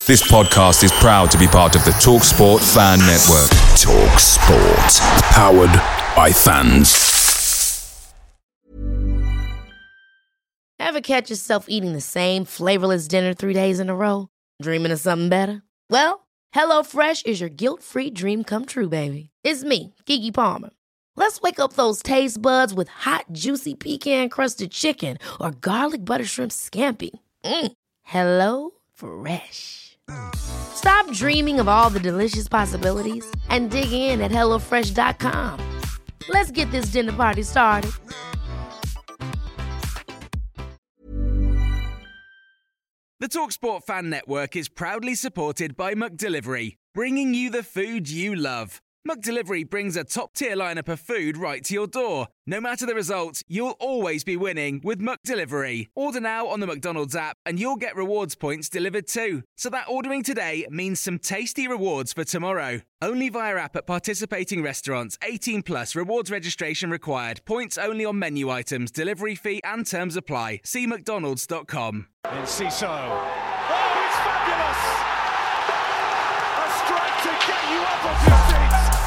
This podcast is proud to be part of the TalkSport Fan Network. TalkSport. Powered by fans. Ever catch yourself eating the same flavorless dinner 3 days in a row? Dreaming of something better? Well, HelloFresh is your guilt-free dream come true, baby. It's me, Keke Palmer. Let's wake up those taste buds with hot, juicy pecan-crusted chicken or garlic butter shrimp scampi. Hello Fresh. Stop dreaming of all the delicious possibilities and dig in at HelloFresh.com. Let's get this dinner party started. The TalkSport Fan Network is proudly supported by McDelivery, bringing you the food you love. McDelivery brings a top-tier lineup of food right to your door. No matter the result, you'll always be winning with McDelivery. Order now on the McDonald's app and you'll get rewards points delivered too. So that ordering today means some tasty rewards for tomorrow. Only via app at participating restaurants. 18 plus. Rewards registration required. Points only on menu items. Delivery fee and terms apply. See mcdonalds.com. In Cissé. Oh, it's fabulous! A strike to get you up off your seats.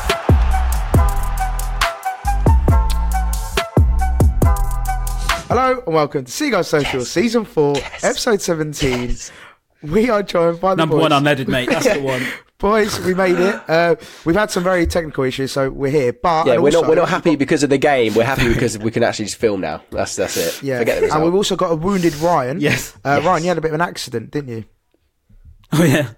Hello and welcome to Seagull Social Season 4, Episode 17. We are joined by the Number boys. one unleaded, mate. That's the one. Boys, we made it. We've had some very technical issues, so we're here. But yeah, we're also, not happy because of the game. We're happy because we can actually just film now. That's it. Yeah, Forget the result. and we've also got a wounded Ryan. Yes. Ryan, you had a bit of an accident, didn't you? Oh, yeah.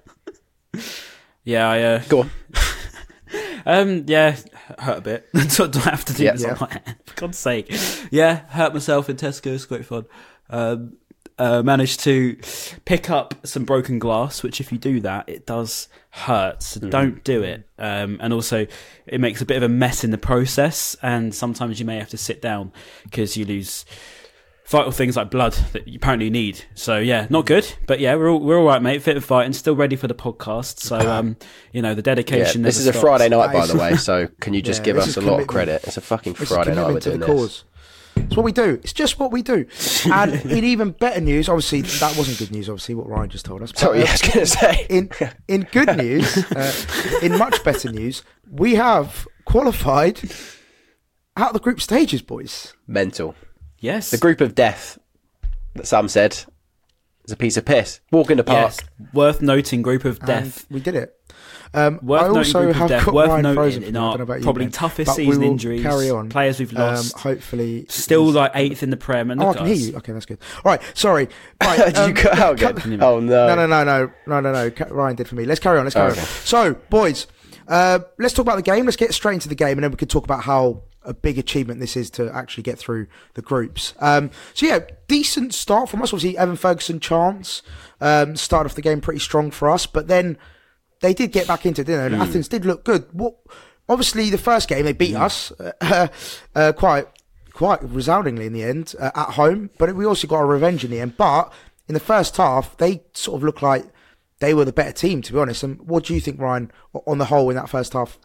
Yeah, Go on. yeah, hurt a bit. Do I have to do this? Yeah. On my hand? For God's sake. Yeah, hurt myself in Tesco's. Great fun. Managed to pick up some broken glass, which if you do that, it does hurt. So don't do it. And also, it makes a bit of a mess in the process. And sometimes you may have to sit down because you lose vital things like blood that you apparently need. So yeah, not good. But yeah, we're all right, mate. Fit and fighting, still ready for the podcast. So the dedication. This is never a stops. Friday night, by the way. So can you just give this us is a lot of commitment. credit? It's a fucking It's Friday night we're commitment to doing the this. cause. It's what we do. It's just what we do. And in even better news, obviously that wasn't good news. Obviously, what Ryan just told us. But, Sorry, I was going to say. in good news, in much better news, we have qualified out of the group stages, boys. Mental. Yes. The group of death that Sam said is a piece of piss. Walk in the park. Yes. Worth noting, group of death. And we did it. Worth I noting also group of have death. got Worth Ryan noting frozen in for me. I our don't know about you, probably Ben. toughest But we season will injuries. carry on. Players we've lost. Hopefully, Still like 8th in the Prem. And Oh, I look can at hear us. you. Okay, that's good. All right, sorry. Right, Did you cut out again? Oh, no. No. Ryan did for me. Let's carry on. Okay. So, boys, let's talk about the game. Let's get straight into the game, and then we can talk about how a big achievement this is to actually get through the groups. So yeah, decent start from us. Obviously, Evan Ferguson chance started off the game pretty strong for us, but then they did get back into it, didn't they? And Athens did look good. Obviously, the first game they beat us quite resoundingly in the end at home, but we also got a revenge in the end. But in the first half, they sort of looked like they were the better team, to be honest. And what do you think, Ryan, on the whole in that first half?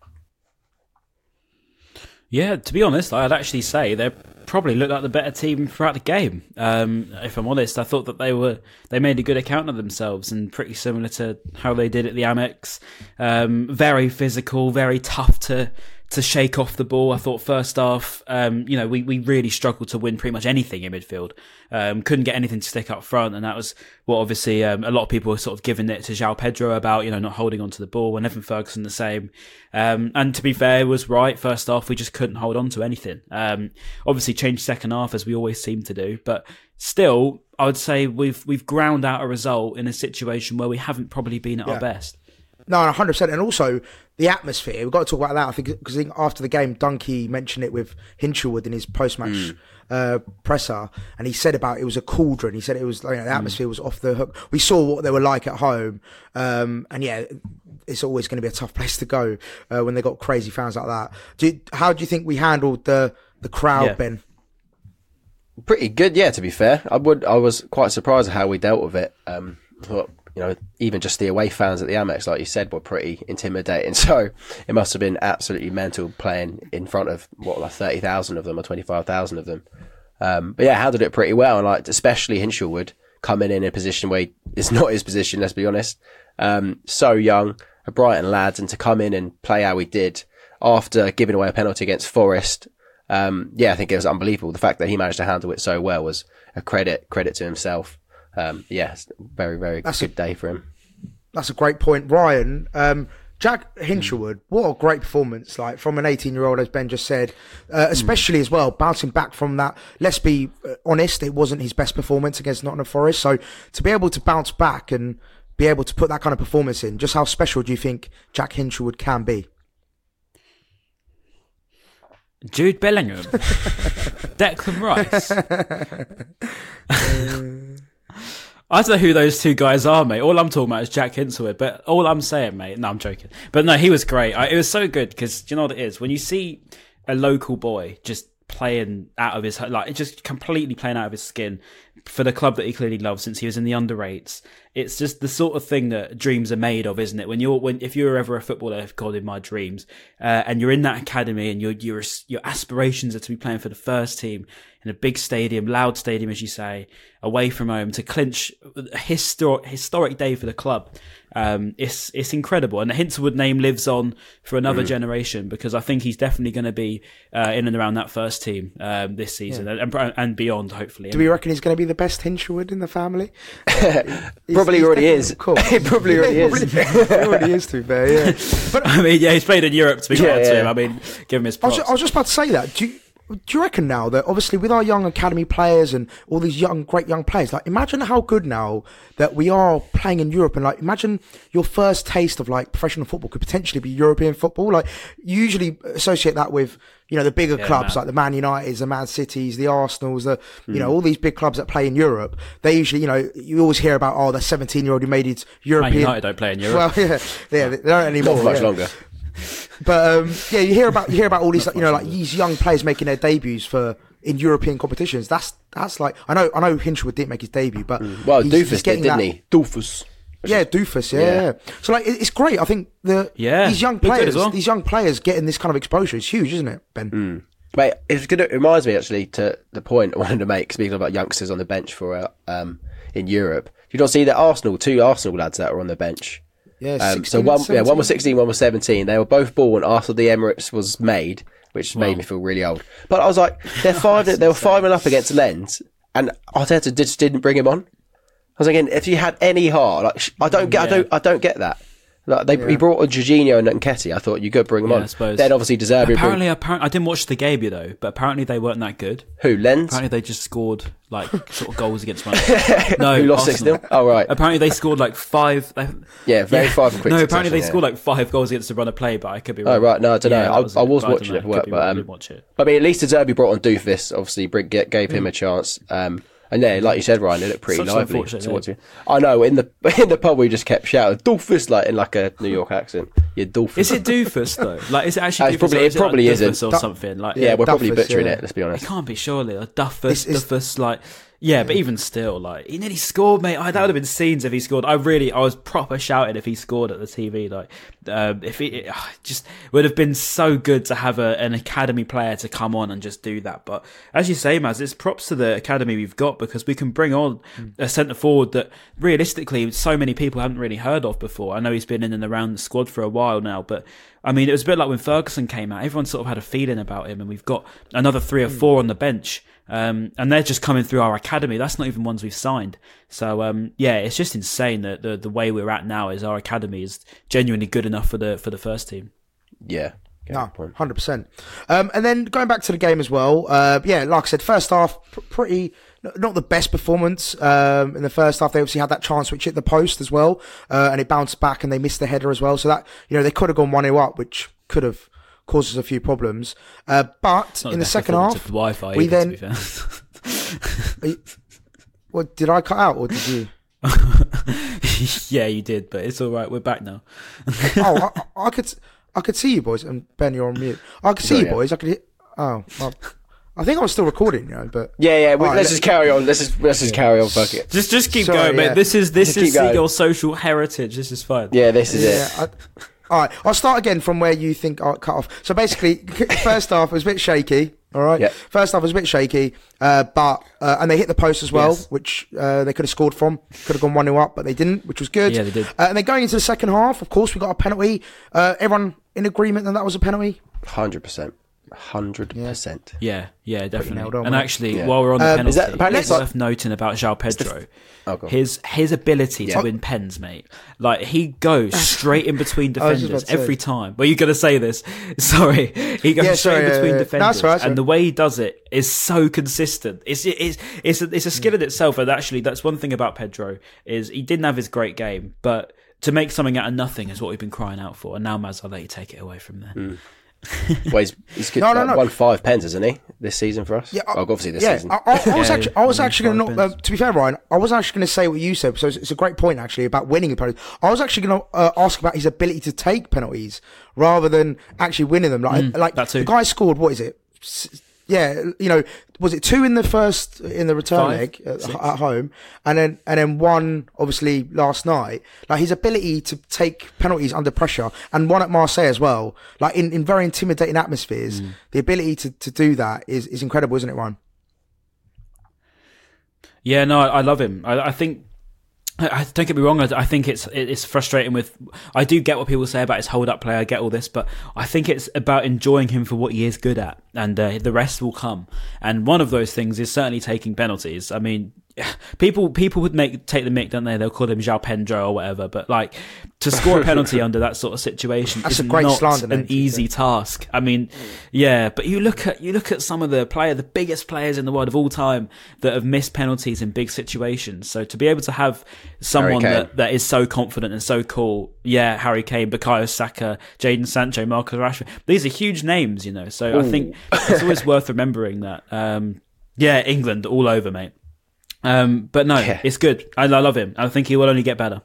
Yeah, to be honest, I'd actually say they probably looked like the better team throughout the game. If I'm honest, I thought that they made a good account of themselves and pretty similar to how they did at the Amex. Very physical, very tough to shake off the ball. I thought first half, we really struggled to win pretty much anything in midfield. Couldn't get anything to stick up front, and that was what obviously a lot of people were sort of giving it to João Pedro about, not holding on to the ball, and Evan Ferguson the same. And to be fair, was right. First half, we just couldn't hold on to anything. Obviously changed second half as we always seem to do, but still, I would say we've ground out a result in a situation where we haven't probably been at our best. No, 100%. And also, the atmosphere, we've got to talk about that. I think because after the game, Dunkey mentioned it with Hinchelwood in his post-match presser, and he said about it was a cauldron. He said it was the atmosphere was off the hook. We saw what they were like at home, and yeah, it's always going to be a tough place to go when they got crazy fans like that. How do you think we handled the crowd, Ben? Pretty good, yeah, to be fair. I was quite surprised at how we dealt with it. Thought, even just the away fans at the Amex, like you said, were pretty intimidating. So it must have been absolutely mental playing in front of 30,000 of them or 25,000 of them. But yeah, handled it pretty well, and especially Hinchelwood coming in a position where it's not his position, let's be honest. So young, a Brighton lad, and to come in and play how he did after giving away a penalty against Forest. I think it was unbelievable. The fact that he managed to handle it so well was a credit to himself. It's a very, very good day for him. That's a great point, Ryan. Jack Hinshelwood, what a great performance, like from an 18-year-old, as Ben just said, especially as well, bouncing back from that. Let's be honest, it wasn't his best performance against Nottingham Forest. So to be able to bounce back and be able to put that kind of performance in, just how special do you think Jack Hinshelwood can be? Jude Bellingham, Declan Rice. I don't know who those two guys are, mate. All I'm talking about is Jack Hinshelwood. But all I'm saying, mate, no, I'm joking. But no, he was great. It was so good because do you know what it is? When you see a local boy just playing out of his, like, just completely playing out of his skin for the club that he clearly loves since he was in the under-8s, it's just the sort of thing that dreams are made of, isn't it? If you're ever a footballer, God, in my dreams, and you're in that academy and your aspirations are to be playing for the first team in a big stadium, loud stadium, as you say, away from home to clinch a historic day for the club. It's incredible. And the Hinshelwood name lives on for another generation because I think he's definitely going to be in and around that first team this season and beyond, hopefully. Do we reckon he's going to be the best Hinshelwood in the family? Probably already is. Cool. He probably already is. He already is, to be fair, yeah. But I mean, he's played in Europe, to be fair to him. I mean, give him his props. I was just about to say that. Do you reckon now that obviously with our young academy players and all these great young players, like imagine how good now that we are playing in Europe, and like imagine your first taste of like professional football could potentially be European football. Like you usually associate that with, the bigger clubs like the Man Uniteds, the Man Cities, the Arsenals, all these big clubs that play in Europe. They usually, you always hear about, the 17-year-old who made his European. Man United don't play in Europe. Well, they don't anymore. Not for much longer. But you hear about all these like these young players making their debuts in European competitions. That's like I know Hinshelwood didn't make his debut, but Doofus did, didn't he? Doofus. Yeah, Doofus. Yeah. So like it's great. I think these young players getting this kind of exposure is huge, isn't it, Ben? Mate, it reminds me actually to the point I wanted to make. Speaking about youngsters on the bench for in Europe, you don't see that two Arsenal lads that were on the bench. Yeah, so one was 16, one was 17. They were both born after the Emirates was made, which made me feel really old. But I was like, they were 5-0 up against Lens, and Arteta just didn't bring him on. I was thinking, if you had any heart, like I don't get that. Like he brought on Jorginho and Nketiah. I thought you could bring them on. I suppose. Then obviously Deserbi. Apparently, I didn't watch the game, though. But apparently they weren't that good. Who, Lens? Apparently they just scored like sort of goals against one. No, who lost 6-0? Oh right. Apparently they scored like 5. Very 5 quick. No, apparently they scored like 5 goals against the run of play, but I could be wrong. Oh right, no, I don't know. I was watching it for work, but I didn't watch it. I mean, at least Deserbi brought on Doofus. Obviously, gave him a chance. And yeah, like you said, Ryan, it looked pretty lively towards you. I know, in the pub we just kept shouting Doofus like in like a New York accent. Yeah, Doofus. Is it Doofus though? Like, is it actually Doofus? It probably like isn't or something. Like, we're probably butchering it. Let's be honest. It can't be surely like Duffus, like. Yeah, but even still, like, he nearly scored, mate. That would have been scenes if he scored. I was proper shouting if he scored at the TV. Like, it just would have been so good to have an academy player to come on and just do that. But as you say, Maz, it's props to the academy we've got because we can bring on a centre forward that realistically so many people haven't really heard of before. I know he's been in and around the squad for a while now, but I mean, it was a bit like when Ferguson came out. Everyone sort of had a feeling about him, and we've got another 3 or 4 on the bench. And they're just coming through our academy. That's not even ones we've signed. So, it's just insane that the way we're at now is our academy is genuinely good enough for the first team. Yeah. No, 100%. And then going back to the game as well, like I said, first half, pretty, not the best performance. In the first half, they obviously had that chance which hit the post as well, and it bounced back and they missed the header as well. So that, they could have gone 1-0 up, which could have caused us a few problems. But in the second half, we then... What, did I cut out or did you? Yeah, you did, but it's all right. We're back now. I could see you boys, and Ben, you're on mute. I could see you boys. I could. Well, I think I was still recording, but yeah. Let's just carry on. Let's just carry on. Fuck it. Just keep going, mate. This is your social heritage. This is fine. Yeah, this is it. All right, I'll start again from where you think I cut off. So basically, first half was a bit shaky. All right. Yeah. First half was a bit shaky, but and they hit the post as well, Yes. which they could have scored from. Could have gone 1-0 up, but they didn't, which was good. Yeah, they did. And then going into the second half, of course, we got a penalty. Everyone in agreement that was a penalty. 100%. 100%. Yeah, definitely. nailed on, And mate. actually, while we're on the penalty, is that- apparently it's it's worth noting about João Pedro. Oh, go on. His ability to win pens, mate. Like, he goes straight in between I was just defenders about to say. every time. Well, you're going to say this. Sorry. He goes Yeah, straight sorry, in between yeah. No, defenders. that's right, that's and right. the way he does it is so consistent. It's a skill in itself. And actually, that's one thing about Pedro, is he didn't have his great game, but to make something out of nothing is what we've been crying out for. And now, Maz, I'll let you take it away from there. Well, he's good, No. won 5 pens, hasn't he, this season for us? Yeah, well, obviously this yeah, season. I was actually going to, Five to be fair, Ryan, I was actually going to say what you said, so it's a great point actually about winning a penalty. I was actually going to ask about his ability to take penalties rather than actually winning them. Like that too. the guy scored, what is it? Yeah, was it 2 in the return 5, leg at home, and then 1 obviously last night. Like his ability to take penalties under pressure, and 1 at Marseille as well. Like in very intimidating atmospheres, the ability to do that is incredible, isn't it, Ryan? Yeah, no, I love him. I think. Don't get me wrong. I think it's frustrating with. I do get what people say about his hold-up play. I get all this, but I think it's about enjoying him for what he is good at, and the rest will come. And one of those things is certainly taking penalties. I mean, people would take the mick, don't they? They'll call him João Pedro or whatever. But like to score a penalty under that sort of situation That's is a great not slander, an mate, easy task. I mean, yeah, but you look at some of the biggest players in the world of all time that have missed penalties in big situations. So to be able to have someone Harry that is so confident and so cool, Harry Kane, Bukayo Saka, Jadon Sancho, Marcus Rashford, these are huge names, So I think it's always worth remembering that. England all over, mate. But no, it's good. I love him. I think he will only get better.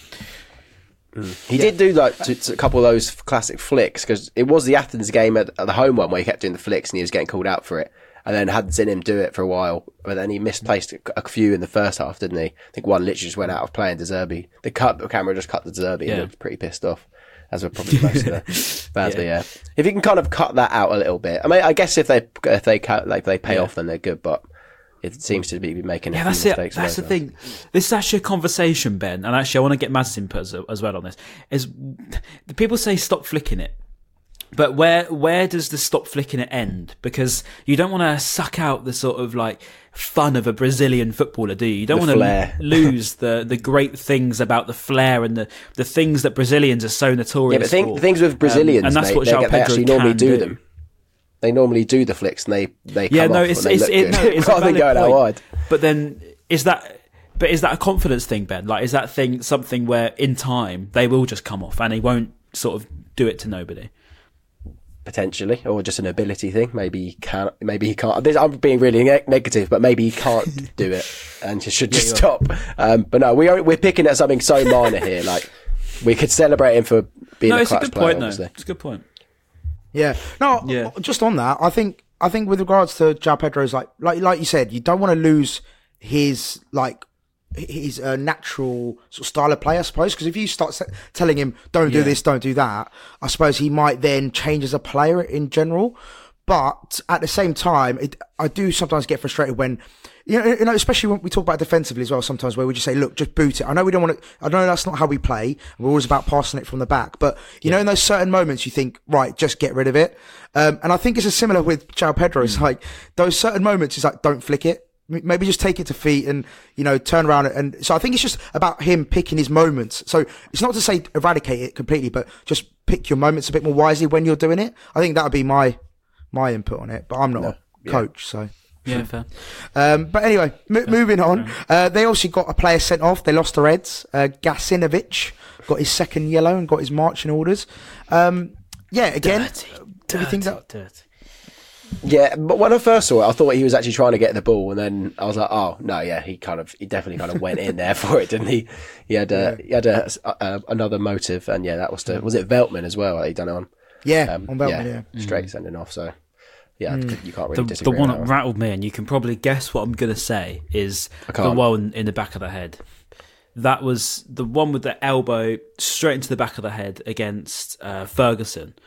He did do like a couple of those classic flicks, because it was the Athens game at the home one where he kept doing the flicks and he was getting called out for it, and then hadn't seen him do it for a while, but then he misplaced a few in the first half, didn't he? I think one literally just went out of play in De Zerbi. The camera just cut the De Zerbi and looked pretty pissed off, as were probably most of the fans. But if you can kind of cut that out a little bit, I mean, I guess if they pay off, then they're good, but it seems to be making a few mistakes. That's the thing. This is actually a conversation, Ben, and actually I want to get Maz's input as well on this. Is the people say stop flicking it, but where does the stop flicking it end? Because you don't want to suck out the sort of like fun of a Brazilian footballer, do you? You don't want to lose the great things about the flair and the things that Brazilians are so notorious for. Yeah, but things with Brazilians, and that's mate, what João they Pedro actually normally can do them. They normally do the flicks and they come off it's and they look good, it's rather a than valid going out point. wide. But then is that a confidence thing, Ben? Like, is that thing something where in time they will just come off and he won't sort of do it to nobody? Potentially, or just an ability thing. Maybe he can. Maybe he can't. I'm being really negative, but maybe he can't do it and should just stop. But no, we're picking at something so minor here. Like, we could celebrate him for being a clutch player. Obviously, it's a good point. Yeah. No, just on that, I think with regards to João Pedro's, like you said, you don't want to lose his natural sort of style of play, I suppose, because if you start telling him don't do this, don't do that, I suppose he might then change as a player in general. But at the same time, I do sometimes get frustrated when, especially when we talk about defensively as well, sometimes where we just say, look, just boot it. I know we don't want to, I know that's not how we play. We're always about passing it from the back. But, in those certain moments, you think, right, just get rid of it. And I think it's similar with João Pedro. It's like those certain moments, it's like, don't flick it. Maybe just take it to feet and, turn around. And so I think it's just about him picking his moments. So it's not to say eradicate it completely, but just pick your moments a bit more wisely when you're doing it. I think that would be my input on it, but I'm not a coach, so. Yeah, fair. But anyway, moving on. They also got a player sent off. They lost the Reds. Gacinovic got his second yellow and got his marching orders. Again, do you think that? Dirty. Yeah, but when I first saw it, I thought he was actually trying to get the ball, and then I was like, oh no, yeah, he definitely kind of went in there for it, didn't he? He had another motive, and that was it Veltman as well? He done it on. On Veltman, straight sending off. So you can't really disagree. The one that rattled me, and you can probably guess what I'm going to say, is the one in the back of the head. That was the one with the elbow straight into the back of the head against Ferguson.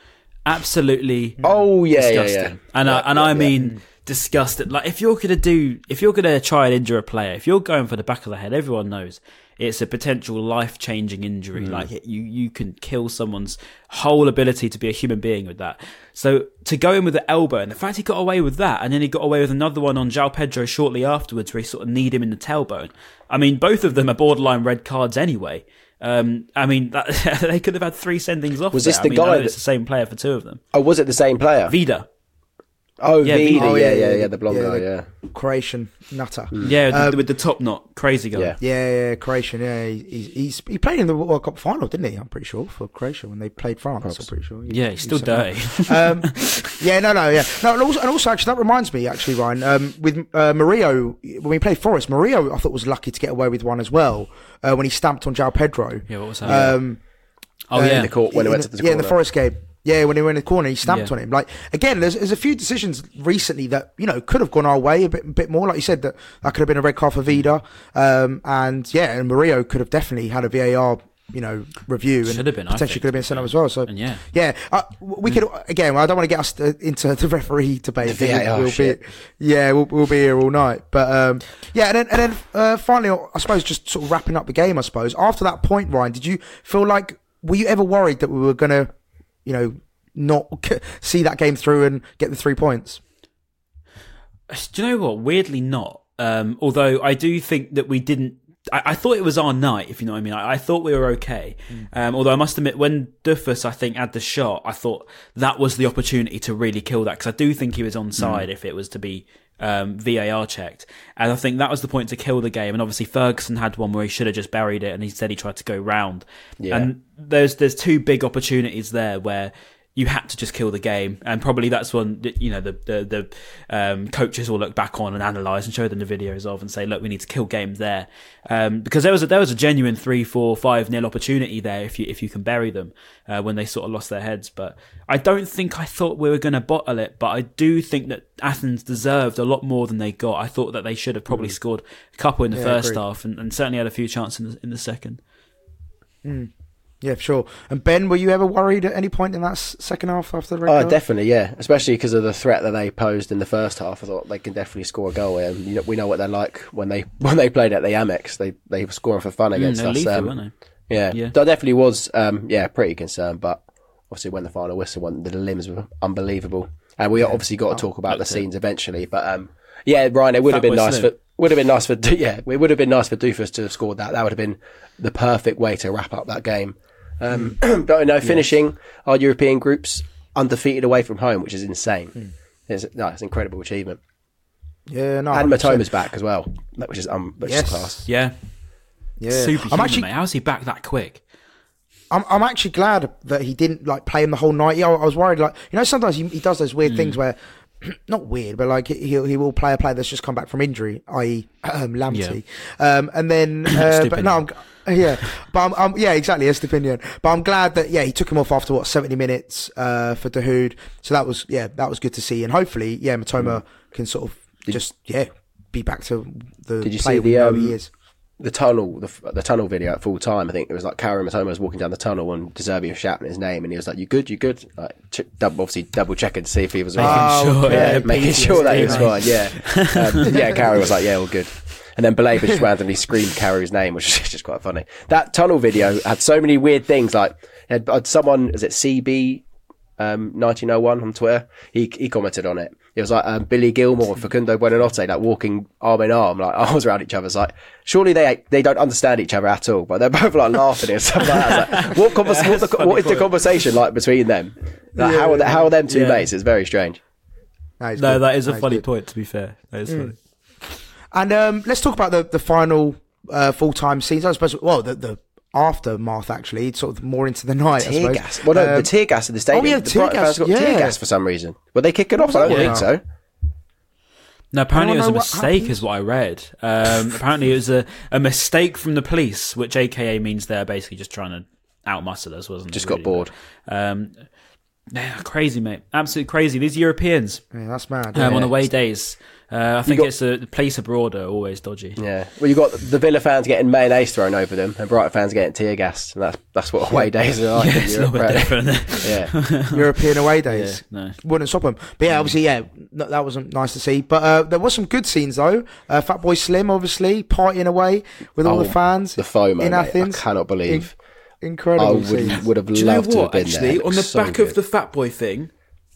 Absolutely. Oh yeah, disgusting. yeah. And I mean disgusted. Like if you're gonna try and injure a player, if you're going for the back of the head, everyone knows it's a potential life-changing injury. Like you can kill someone's whole ability to be a human being with that. So to go in with the elbow, and the fact he got away with that, and then he got away with another one on João Pedro shortly afterwards, where he sort of kneed him in the tailbone. I mean, both of them are borderline red cards anyway. I mean, they could have had 3 sendings off. Was this the guy? It's the same player for 2 of them. Oh, was it the same player? Vida. Oh, Yeah, Vida. Vida. Yeah, the blonde guy. Yeah. Croatian nutter. Yeah, with the top knot, crazy guy. Yeah. Yeah, Croatian. Yeah, he played in the World Cup final, didn't he? I'm pretty sure for Croatia when they played France. I'm pretty sure. Yeah, he's still dirty. Yeah. No. And also, actually, that reminds me, actually, Ryan, with Murillo, when we played Forest, Murillo, I thought was lucky to get away with one as well when he stamped on João Pedro. Yeah, what was that? In the court when he went to the corner. Yeah, in the Forest game. Yeah, when he went in the corner, he stamped Yeah. on him. Like again, there's a few decisions recently that could have gone our way a bit more. Like you said, that could have been a red card for Vida, and Murillo could have definitely had a VAR review and Should have been, I potentially think. could have been sent up as well. So And yeah. we could again. I don't want to get us into the referee debate. The VAR shit. We'll be here all night. But and then finally, I suppose just sort of wrapping up the game. I suppose after that point, Ryan, did you feel like were you ever worried that we were gonna not see that game through and get the 3 points? Do you know what? Weirdly not. Although I do think that we didn't. I thought it was our night, if you know what I mean. I thought we were okay. Although I must admit, when Duffus, I think, had the shot, I thought that was the opportunity to really kill that, because I do think he was onside if it was to be VAR checked. And I think that was the point to kill the game. And obviously Ferguson had one where he should have just buried it, and instead he tried to go round. Yeah. And there's 2 big opportunities there where you had to just kill the game, and probably that's one the coaches will look back on and analyse and show them the videos of and say, look, we need to kill games there, because there was a genuine 3-4-5-0 opportunity there if you can bury them when they sort of lost their heads. But I don't think I thought we were going to bottle it, but I do think that Athens deserved a lot more than they got. I thought that they should have probably scored a couple in the first half and certainly had a few chances in the second. Yeah, for sure. And Ben, were you ever worried at any point in that second half after the red Oh, card? definitely, yeah. Especially because of the threat that they posed in the first half. I thought they can definitely score a goal. And we know what they're like when they played at the Amex. They were scoring for fun against they're us. lethal, weren't they? Yeah, that definitely was. Pretty concerned. But obviously, when the final whistle went, the limbs were unbelievable. And we obviously got to talk about the scenes eventually. But Ryan, it would have been nice for. It would have been nice for Doofus to have scored that. That would have been the perfect way to wrap up that game. But finishing our European groups undefeated away from home, which is insane. It's an incredible achievement. Yeah, no. And 100%. Matoma's back as well, which is class. Yeah. Superhuman, I'm actually, mate. How's he back that quick? I'm actually glad that he didn't play him the whole night. I was worried, sometimes he does those weird things where, not weird, but he will play a player that's just come back from injury, i.e. Lamptey, and then but no, exactly, Estepinian. But I'm glad that he took him off after 70 minutes for Dahoud. So that was good to see, and hopefully Matoma can sort of be back to the. Did you player see we know he is. the tunnel video at full time? I think it was like Kaoru Matoma was walking down the tunnel and De Zerbi was shouting his name, and he was like, "You good? You good?" Like, obviously double checking to see if he was making sure that he was fine. Yeah, Kaoru was like, "Yeah, all good." And then Baleba just randomly screamed Kaoru's name, which is just quite funny. That tunnel video had so many weird things. Like, had someone, is it CB 1901 on Twitter? He commented on it. It was like Billy Gilmore and Facundo Buonanotte, like walking arm in arm, like arms around each other. It's like, surely they don't understand each other at all, but they're both like laughing and stuff like that. It's like, what is the conversation like between them? Like, how are them two mates? It's very strange. That is a funny point, to be fair. That is funny. And let's talk about the final full-time scenes. I suppose, well, the aftermath, actually, sort of more into the night. Tear gas. Well, no, the tear gas in the stadium. Oh, yeah, the tear gas. got tear gas for some reason. Were they kicking off? I don't think so. No, apparently it was a mistake, is what I read. Apparently it was a mistake from the police, which AKA means they're basically just trying to outmuscle us, wasn't it? Just got bored. Yeah, crazy, mate. Absolutely crazy. These Europeans Yeah, that's mad. on away days. I think it's the place abroad are always dodgy. Yeah. Well, you got the Villa fans getting mayonnaise thrown over them, and Brighton fans getting tear gassed, and that's what away days are like. Yeah, it's a little bit different. Yeah. European away days. Yeah, no. Wouldn't stop them. But yeah, obviously, that wasn't nice to see. But there was some good scenes though. Fatboy Slim, obviously, partying away with all the fans. The FOMO, in mate, Athens. I cannot believe. Incredible. I would have Do you know loved to have what? been Actually, there. on the So back good. of the Fatboy thing,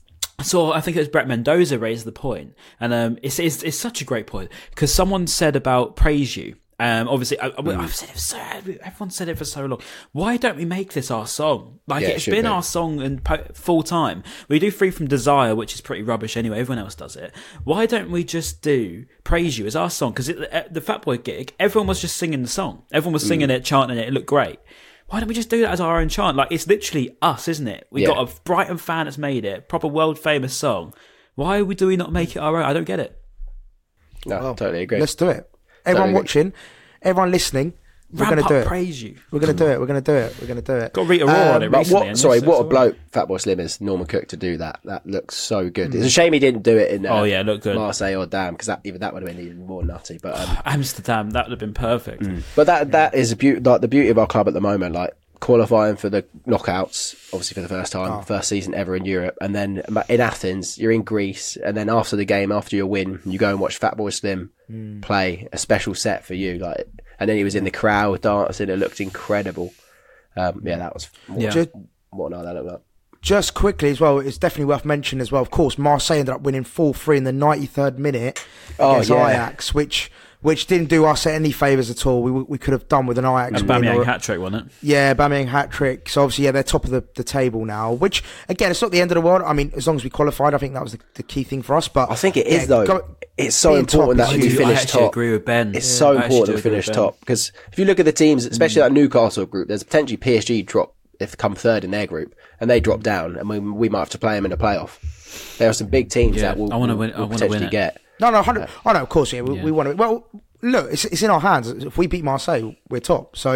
so I think it was Brett Mendoza raised the point, and it's such a great point because someone said about Praise You. Obviously, I've said it everyone said it for so long. Why don't we make this our song? Like, Yeah, it it's should been be. our song and full time. We do Free From Desire, which is pretty rubbish anyway. Everyone else does it. Why don't we just do Praise You as our song? Because at the Fatboy gig, everyone was just singing the song. Everyone was singing it, chanting it. It looked great. Why don't we just do that as our own chant? Like, it's literally us, isn't it? We got a Brighton fan that's made it, proper world famous song. Why do we not make it our own? I don't get it. No, totally agree. Let's do it. Everyone Totally watching, everyone listening, we're Ramp going to do up it. Praise You. We're going to do it. We're going to do it. We're going to do it. Got Rita Ora on it But recently. what a bloke Fatboy Slim is, Norman Cook, to do that. That looks so good. It's a shame he didn't do it in it looked good. Marseille or Dam, because that would have been even more nutty. But Amsterdam, that would have been perfect. but that is like the beauty of our club at the moment. Like qualifying for the knockouts, obviously for the first time, first season ever in Europe, and then in Athens, you're in Greece, and then after the game, after your win, you go and watch Fatboy Slim play a special set for you, like. And then he was in the crowd dancing. It looked incredible. That was what night that looked like. Just quickly as well, it's definitely worth mentioning as well. Of course, Marseille ended up winning 4-3 in the 93rd minute against Ajax, which didn't do us any favours at all. We could have done with an Ajax win. Aubameyang hat-trick, wasn't it? Yeah, Aubameyang hat-trick. So obviously, they're top of the table now, which, again, it's not the end of the world. I mean, as long as we qualified, I think that was the key thing for us. But I think it is, though. It's so important that we finish top. I agree with Ben. It's so important that we finish top, because if you look at the teams, especially that Newcastle group, there's potentially PSG drop if they come third in their group, and they drop down, and we might have to play them in a playoff. There are some big teams that we'll potentially get. No, 100. Oh no, of course, yeah, we want to. Well, look, it's in our hands. If we beat Marseille, we're top. So,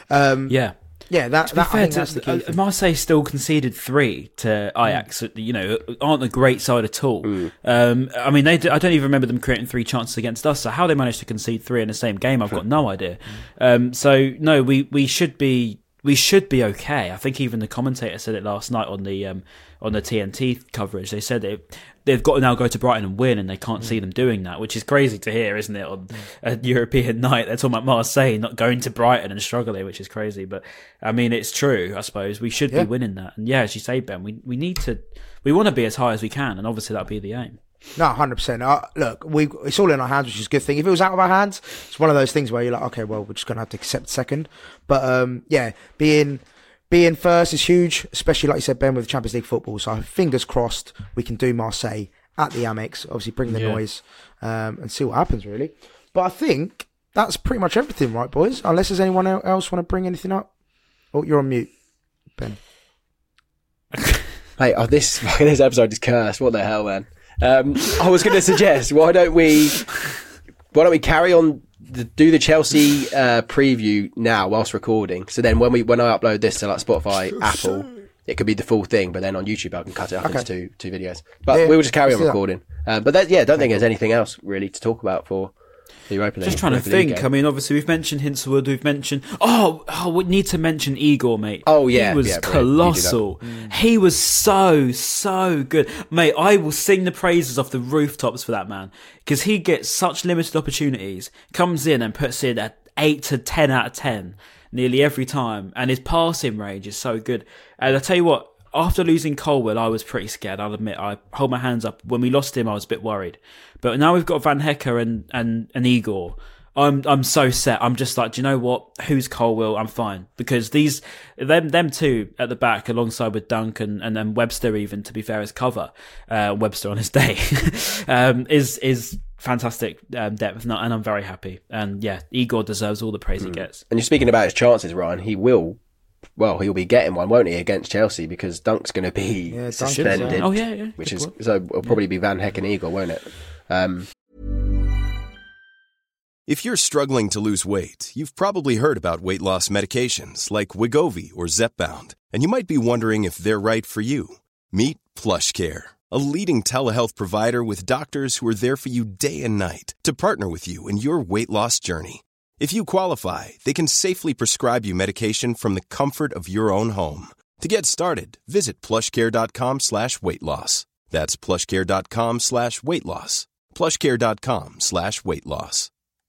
yeah, To be fair, that's the key thing. Marseille still conceded 3 to Ajax. You know, aren't a great side at all. I mean, I don't even remember them creating 3 chances against us. So how they managed to concede 3 in the same game, I've got no idea. So no, we should be okay. I think even the commentator said it last night on the TNT coverage. They said they've got to now go to Brighton and win, and they can't see them doing that, which is crazy to hear, isn't it? On a European night, they're talking about Marseille not going to Brighton and struggling, which is crazy. But I mean, it's true. I suppose we should be winning that. And yeah, as you say, Ben, we want to be as high as we can, and obviously that'll be the aim. No, 100%. Look, it's all in our hands, which is a good thing. If it was out of our hands, it's one of those things where you're like, okay, well, we're just going to have to accept second. But being first is huge, especially like you said, Ben, with Champions League football. So fingers crossed we can do Marseille at the Amex, obviously bring the noise and see what happens, really. But I think that's pretty much everything, right, boys? Unless there's anyone else want to bring anything up? Oh, you're on mute, Ben. Mate, this episode is cursed. What the hell, man? I was going to suggest, why don't we carry on do the Chelsea preview now whilst recording? So then when I upload this to like Spotify, Apple, it could be the full thing. But then on YouTube, I can cut it up into two videos. But we will just carry on recording. But don't think there's anything else really to talk about for the Europa League. Just trying to think. Game. I mean, obviously we've mentioned Hintzwood. We've mentioned. We need to mention Igor, mate. Oh yeah, he was colossal. He was so good, mate. I will sing the praises off the rooftops for that man, because he gets such limited opportunities. Comes in and puts in a 8 to 10 out of 10 nearly every time, and his passing range is so good. And I tell you what. After losing Colwell, I was pretty scared. I'll admit, I hold my hands up. When we lost him, I was a bit worried. But now we've got Van Hecker and Igor. I'm so set. I'm just like, do you know what? Who's Colwell? I'm fine, because them two at the back, alongside with Dunk and then Webster, even to be fair, as cover, Webster on his day, is fantastic depth, and I'm very happy. And yeah, Igor deserves all the praise he gets. And you're speaking about his chances, Ryan. He'll be getting one, won't he, against Chelsea, because Dunk's going to be suspended. Oh yeah. Which is so it'll probably be Van Heck and Igor, won't it? If you're struggling to lose weight, you've probably heard about weight loss medications like Wegovy or Zepbound, and you might be wondering if they're right for you. Meet PlushCare, a leading telehealth provider with doctors who are there for you day and night to partner with you in your weight loss journey. If you qualify, they can safely prescribe you medication from the comfort of your own home. To get started, visit plushcare.com/weightloss. That's plushcare.com/weightloss. plushcare.com/weightloss.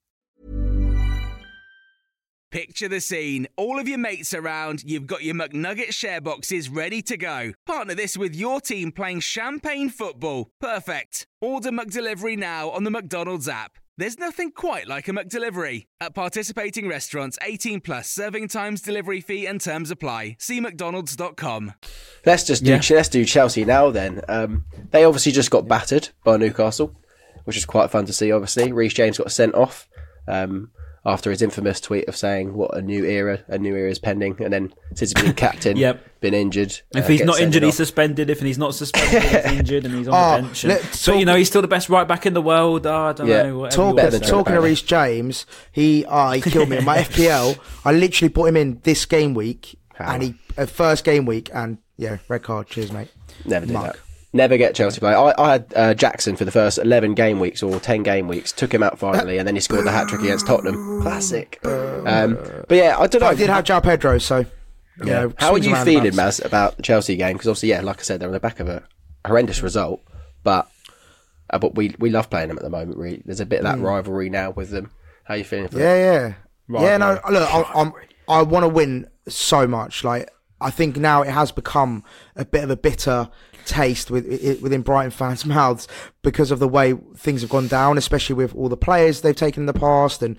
Picture the scene. All of your mates around, you've got your McNugget share boxes ready to go. Partner this with your team playing champagne football. Perfect. Order McDelivery now on the McDonald's app. There's nothing quite like a McDelivery. At participating restaurants, 18 plus, serving times, delivery fee and terms apply. See mcdonalds.com. Let's do Chelsea now then. They obviously just got battered by Newcastle, which is quite fun to see, obviously. Reece James got sent off after his infamous tweet of saying, what a new era is pending. And then since he's been captain, been injured. If he's not injured, he's suspended. If he's not suspended, he's injured and he's on the bench. But, he's still the best right back in the world. I don't know. Talking to Reece James, he killed me in my FPL. I literally put him in this game week, and first game week, and red card. Cheers, mate. Never do that. Never get Chelsea play. I had Jackson for the first 11 game weeks or 10 game weeks, took him out finally, and then he scored the hat-trick against Tottenham. Classic. But I don't know. I did have João Pedro, so... How are you feeling, Maz, about the Chelsea game? Because obviously, like I said, they're on the back of a horrendous result, but we love playing them at the moment, really. There's a bit of that rivalry now with them. How are you feeling for that? No, look, I want to win so much. Like, I think now it has become a bit of a bitter taste within Brighton fans' mouths because of the way things have gone down, especially with all the players they've taken in the past, and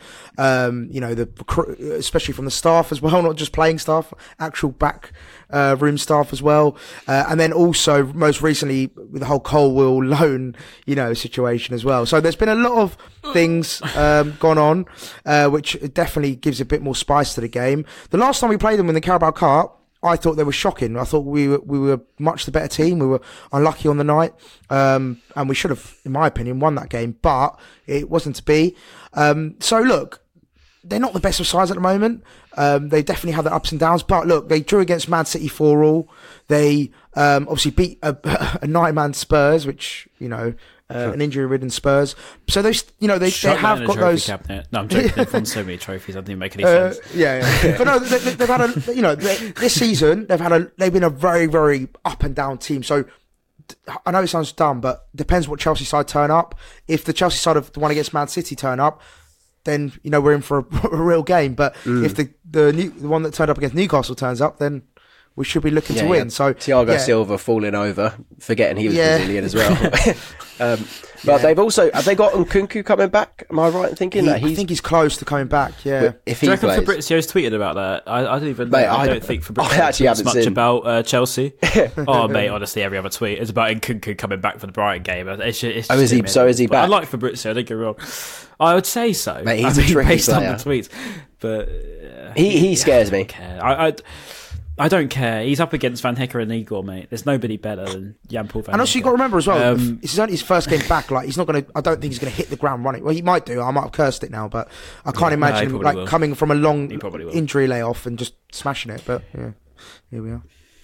especially from the staff as well, not just playing staff, actual back room staff as well, and then also most recently with the whole Colwill loan situation as well. So there's been a lot of things gone on, which definitely gives a bit more spice to the game. The last time we played them in the Carabao Cup, I thought they were shocking. I thought we were much the better team. We were unlucky on the night, and we should have, in my opinion, won that game, but it wasn't to be. So look, they're not the best of sides at the moment. They definitely have their ups and downs, but look, they drew against Man City 4-4. They obviously beat a 9-man Spurs, which an injury-ridden Spurs. So they have got those. Cabinet. No, I'm joking. They've won so many trophies. I didn't make any sense. But no, they've had this season they've been a very, very up and down team. So I know it sounds dumb, but depends what Chelsea side turn up. If the Chelsea side of the one against Man City turn up, then we're in for a real game. But if the one that turned up against Newcastle turns up, then we should be looking to win. So Thiago Silva falling over, forgetting he was Brazilian as well. But they've also have they got Nkunku coming back? Am I right in thinking that I think he's close to coming back. Yeah. If Do he you reckon plays, Fabrizio's tweeted about that? I don't even. Mate, I don't think Fabrizio tweets much about Chelsea. Oh mate, honestly, every other tweet is about Nkunku coming back for the Brighton game. It's just is he back? I like Fabrizio. Don't get me wrong. I would say so. Mate, he's a tricky based player. on the tweets, but he scares me. I don't care. He's up against Van Hecker and Igor, mate. There's nobody better than Jan-Paul Van Hecker. And also, you've got to remember as well, this is only his first game back. Like, he's not going to. I don't think he's going to hit the ground running. Well, he might do. I might have cursed it now, but I can't imagine him coming from a long injury layoff and just smashing it. But yeah, here we are.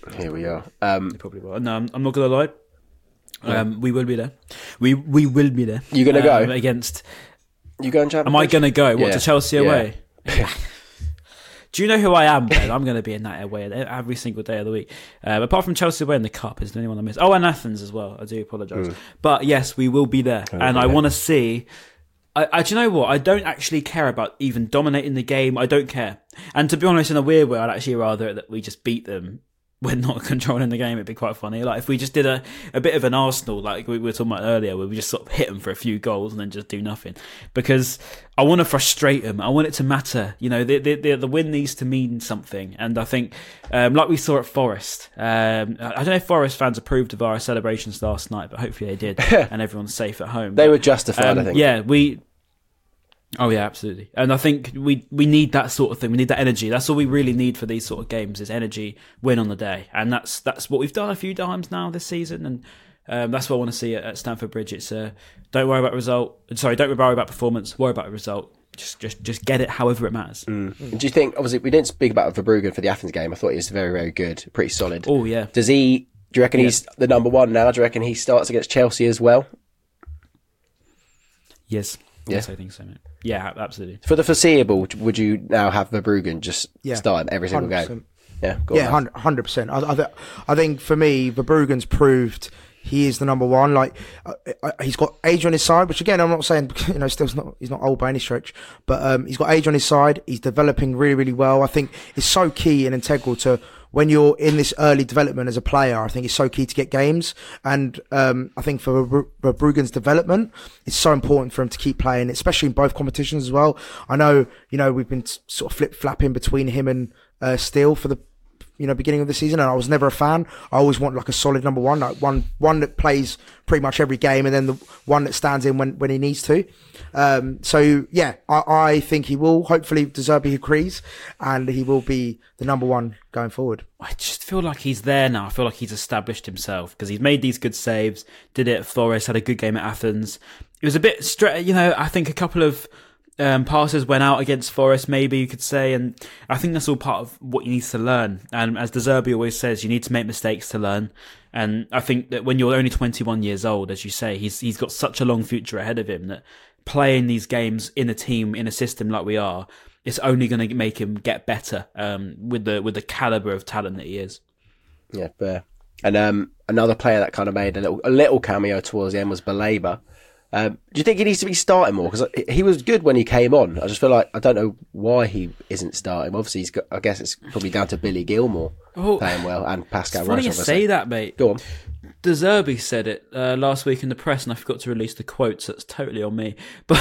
He probably will. No, I'm not going to lie. We will be there. We will be there. You going to go against? You going, Chapman? Am I going to go? What, to Chelsea away? Do you know who I am, Ben? I'm going to be in that away every single day of the week. Apart from Chelsea away in the Cup, is there anyone I miss? Oh, and Athens as well. I do apologise. But yes, we will be there. I want to see... do you know what? I don't actually care about even dominating the game. I don't care. And to be honest, in a weird way, I'd actually rather that we just beat them when not controlling the game. It'd be quite funny. Like if we just did a bit of an Arsenal, like we were talking about earlier, where we just sort of hit them for a few goals and then just do nothing. Because I want to frustrate them. I want it to matter. The win needs to mean something. And I think, like we saw at Forest, I don't know if Forest fans approved of our celebrations last night, but hopefully they did, and everyone's safe at home. They were justified, I think. Yeah, Oh yeah, absolutely. And I think we need that sort of thing. We need that energy. That's all we really need for these sort of games is energy, win on the day. And that's what we've done a few times now this season. And that's what I want to see at Stamford Bridge. It's don't worry about don't worry about performance, worry about the result. Just get it however it matters. Do you think, obviously we didn't speak about Verbruggen for the Athens game. I thought he was very, very good, pretty solid. Oh yeah. Does he Do you reckon he's the number one now? Do you reckon he starts against Chelsea as well? Yes. Yeah. Yes, I think so, mate. Yeah, absolutely. For the foreseeable, would you now have Verbruggen just starting every single 100%. game? Yeah, 100%. I think for me, Verbruggen's proved he is the number one. Like he's got age on his side, which again, I'm not saying he's not old by any stretch, but he's got age on his side. He's developing really, really well. I think it's so key and integral to when you're in this early development as a player. I think it's so key to get games, and I think for Verbruggen's development, it's so important for him to keep playing, especially in both competitions as well. I know, we've been sort of flip-flapping between him and Steele for the beginning of the season, and I was never a fan. I always want like a solid number one, like one that plays pretty much every game, and then the one that stands in when he needs to. So yeah, I think he will. Hopefully, De Zerbi agrees, and he will be the number one going forward. I just feel like he's there now. I feel like he's established himself because he's made these good saves. Did it at Forest, had a good game at Athens. It was a bit I think a couple of passes went out against Forest, maybe you could say, and I think that's all part of what you need to learn. And as De Zerbi always says, you need to make mistakes to learn. And I think that when you're only 21 years old, as you say, he's got such a long future ahead of him that playing these games in a team, in a system like we are, it's only going to make him get better with the caliber of talent that he is. Yeah, fair. And another player that kind of made a little cameo towards the end was Baleba. Do you think he needs to be starting more? Because he was good when he came on. I just feel like I don't know why he isn't starting. Obviously, I guess it's probably down to Billy Gilmour playing well and Pascal Roche. Funny you say that, mate. Go on. De Zerbi said it last week in the press, and I forgot to release the quote, so it's totally on me. But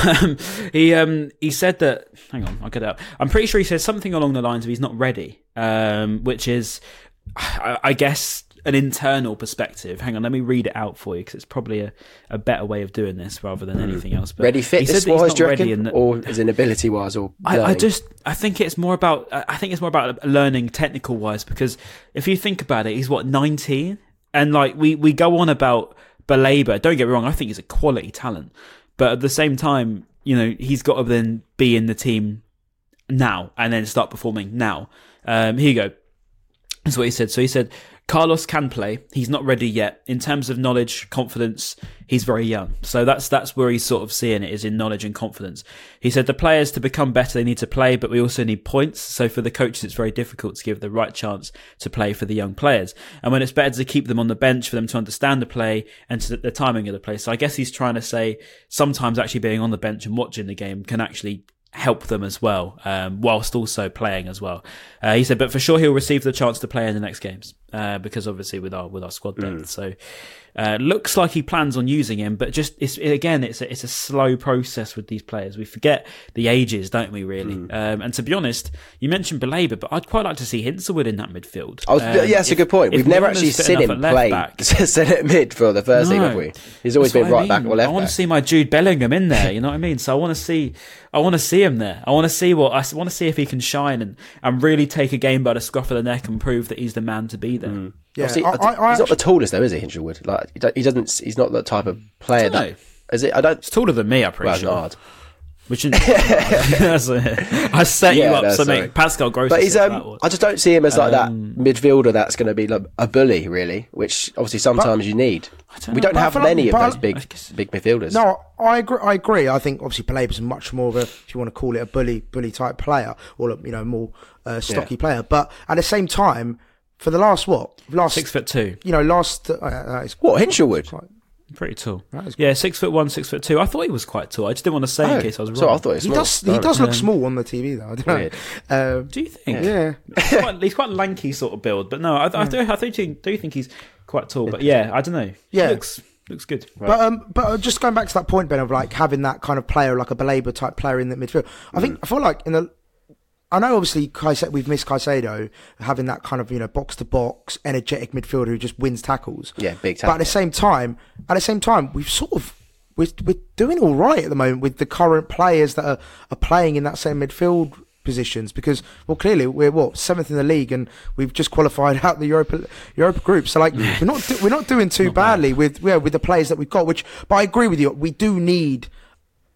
he said that. Hang on, I'll get it up. I'm pretty sure he said something along the lines of he's not ready, which is, I guess, an internal perspective. Hang on, let me read it out for you because it's probably a better way of doing this rather than anything else. But ready fitness wise, do you reckon, or is it ability wise, or I think it's more about learning technical wise, because if you think about it, he's 19, and like we go on about Baleba. Don't get me wrong, I think he's a quality talent, but at the same time, he's got to then be in the team now and then start performing now. Here you go. That's what he said. So he said, Carlos can play. He's not ready yet. In terms of knowledge, confidence, he's very young. So that's where he's sort of seeing it, is in knowledge and confidence. He said the players, to become better, they need to play, but we also need points. So for the coaches, it's very difficult to give the right chance to play for the young players. And when it's better to keep them on the bench for them to understand the play and to the timing of the play. So I guess he's trying to say sometimes actually being on the bench and watching the game can actually help them as well, whilst also playing as well. He said, but for sure he'll receive the chance to play in the next games, because obviously with our squad depth. So looks like he plans on using him, but just it's a slow process with these players. We forget the ages, don't we? Really. And to be honest, you mentioned Baleba, but I'd quite like to see Hinselwood in that midfield. That's a good point. We've never actually seen him play centre mid for the first team, have we? He's always been right back or left back. I want to see my Jude Bellingham in there. You know what I mean? So I want to see him there. I want to see if he can shine and really take a game by the scruff of the neck and prove that he's the man to be there. Yeah, he's not the tallest though, is he, Hinselwood? Like he's not the type of player that is it. It's taller than me, I'm pretty sure. Hard. Which I set you up to make Pascal Gross. But I just don't see him as like that midfielder that's going to be like a bully, really. Which obviously sometimes you need. We don't have many of those big midfielders. No, I agree. I think obviously Baleba's much more of a, if you want to call it, a bully type player, or more stocky player. But at the same time, for the last 6'2". Hinselwood. Pretty tall. Yeah, 6'1", 6'2". I thought he was quite tall. I just didn't want to say in case I was wrong. So I thought he was small. He does look small on the TV though. I don't know. Do you think? Yeah. He's quite lanky sort of build, but no, I do think he's quite tall. But yeah, I don't know. Yeah. He looks good. Right. But just going back to that point, Ben, of like having that kind of player, like a Baleba type player in the midfield. I feel like I know obviously we've missed Caicedo having that kind of box to box energetic midfielder who just wins tackles. Yeah, big tackle. But at the same time, we're doing all right at the moment with the current players that are playing in that same midfield positions, because clearly we're 7th in the league and we've just qualified out the Europa group. So like we're not doing too badly with the players that we've got. But I agree with you. We do need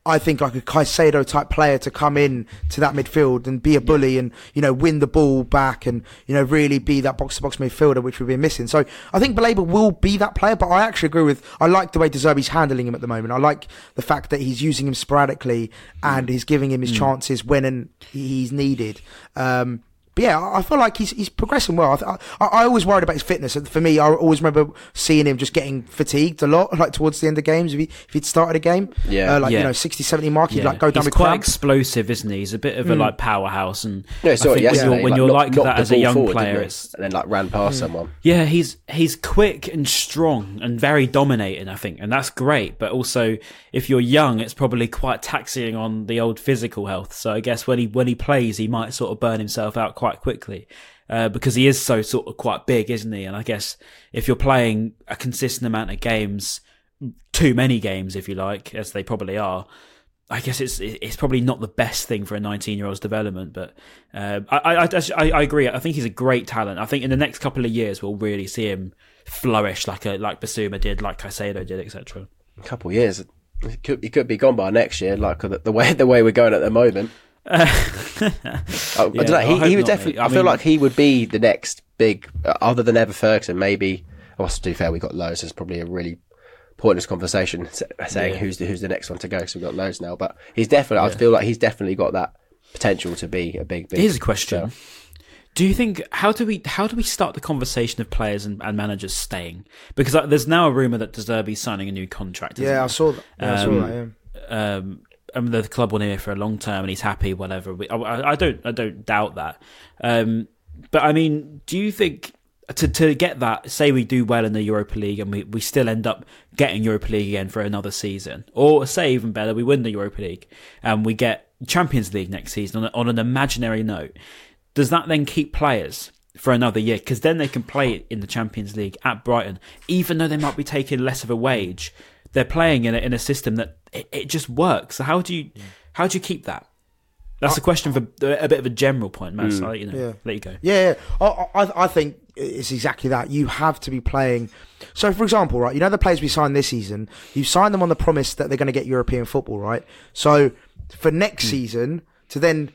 I think like a Caicedo type player to come in to that midfield and be a bully and, win the ball back and, really be that box-to-box midfielder, which we've been missing. So I think Baleba will be that player, but I actually agree I like the way De Zerbi's handling him at the moment. I like the fact that he's using him sporadically and he's giving him his chances when he's needed. But yeah, I feel like he's progressing well. I always worried about his fitness. For me, I always remember seeing him just getting fatigued a lot, like towards the end of games. If he'd started a game, 60, 70 mark, he'd like go down with cramp. He's quite explosive, isn't he? He's a bit of a like powerhouse, and when you're like that as a young player, and then like ran past someone. Yeah, he's quick and strong and very dominating, I think, and that's great. But also, if you're young, it's probably quite taxing on the old physical health. So I guess when he plays, he might sort of burn himself out quite quickly because he is so sort of quite big, isn't he? And I guess if you're playing a consistent amount of games, too many games, if you like, as they probably are, I guess it's probably not the best thing for a 19-year-old's development. But I agree. I think he's a great talent. I think in the next couple of years we'll really see him flourish like Basuma did, like Caicedo did, etc. A couple of years, he could be gone by next year, like the way we're going at the moment. I don't know. He would definitely. I feel like he would be the next big, other than Evan Ferguson. Maybe. Well, to be fair, we got loads. It's probably a really pointless conversation saying who's the next one to go. So we've got loads now, but he's definitely. I feel like he's definitely got that potential to be a big. Here's a question: do you think how do we start the conversation of players and managers staying? Because there's now a rumor that De Zerbi's signing a new contract. I saw that. I saw that. The club will hear for a long term, and he's happy. Whatever. I don't doubt that. But I mean, do you think to get that? Say we do well in the Europa League, and we still end up getting Europa League again for another season, or say even better, we win the Europa League and we get Champions League next season on an imaginary note. Does that then keep players for another year? Because then they can play in the Champions League at Brighton, even though they might be taking less of a wage. They're playing in a system that it just works. So how do you keep that? That's a question for a bit of a general point, Matt. So, let you go. Yeah. I think it's exactly that. You have to be playing. So, for example, right, the players we signed this season, you signed them on the promise that they're going to get European football, right? So, for next season to then,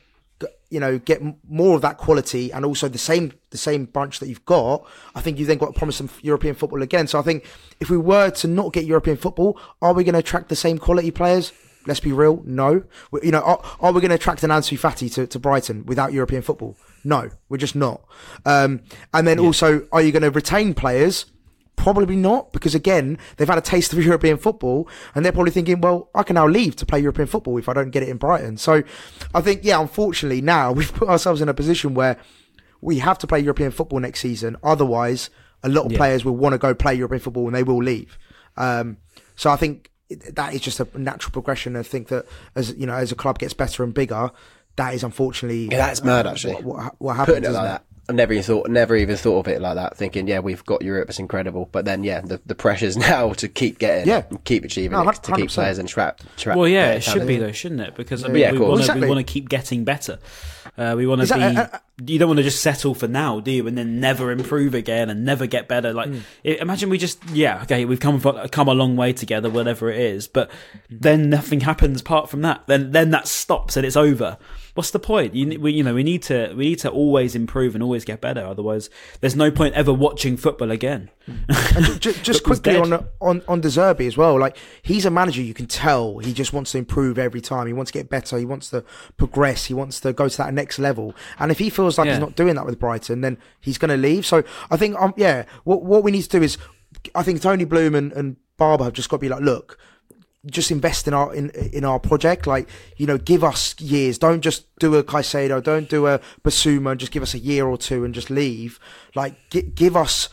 get more of that quality and also the same bunch that you've got, I think you've then got to promise them European football again. So I think if we were to not get European football, are we going to attract the same quality players? Let's be real. No. Are we going to attract an Ansu Fati to Brighton without European football? No, we're just not. And then also, are you going to retain players? Probably not, because again, they've had a taste of European football and they're probably thinking, well, I can now leave to play European football if I don't get it in Brighton. So I think, unfortunately now we've put ourselves in a position where we have to play European football next season. Otherwise, a lot of players will want to go play European football and they will leave. So I think that is just a natural progression. I think that as a club gets better and bigger, that is unfortunately that's mad. Actually, what happens putting it like that. I never even thought of it like that. Thinking, we've got Europe, it's incredible. But then, the pressure's now to keep getting, and keep achieving, it, to keep players and trap. Well, it should be though, shouldn't it? Because we want to keep getting better. We want to be. You don't want to just settle for now, do you? And then never improve again and never get better. Like, imagine we just, we've come a long way together, whatever it is. But then nothing happens apart from that. Then that stops and it's over. What's the point? We need to always improve and always get better. Otherwise, there's no point ever watching football again. And just quickly on De Zerbi as well. Like, he's a manager, you can tell he just wants to improve every time. He wants to get better. He wants to progress. He wants to go to that next level. And if he feels like he's not doing that with Brighton, then he's going to leave. So I think, what we need to do is, I think Tony Bloom and Barber have just got to be like, look, just invest in our project. Like, give us years. Don't just do a Caicedo, don't do a Basuma and just give us a year or two and just leave. Like, give us